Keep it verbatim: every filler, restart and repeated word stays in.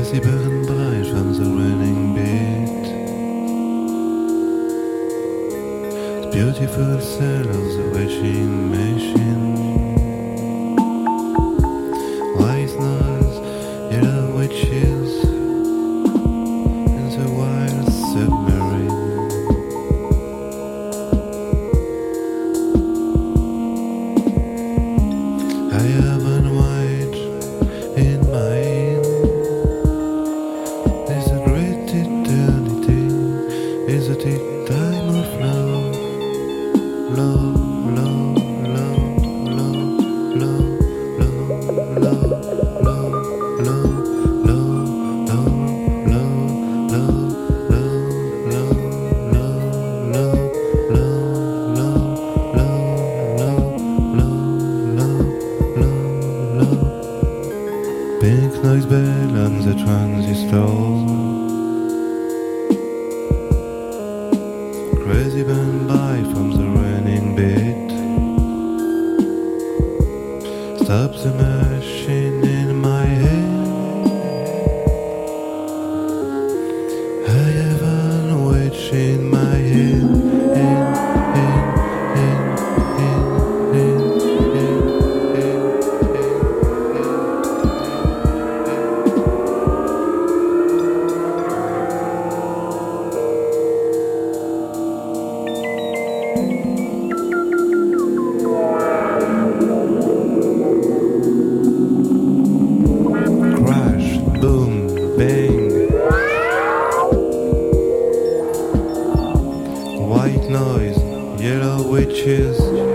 Crazy burn bright from the running beat. The beautiful cell of the washing machine. White noise, yellow witches in the wild submarine. I have one white in my hand. There's a great eternity. Is it a time of love? Love, love, love, love, love, love, love, love, love, love, love, love, love, love, love, love, love, love, love, love. Pink noise bell on the transistor. Crazy band by from the running beat. Stop the machine in my head. I have an witch in my head. In, in, in, in, in, in, in, in. Crash, boom, bang. White noise, yellow witches.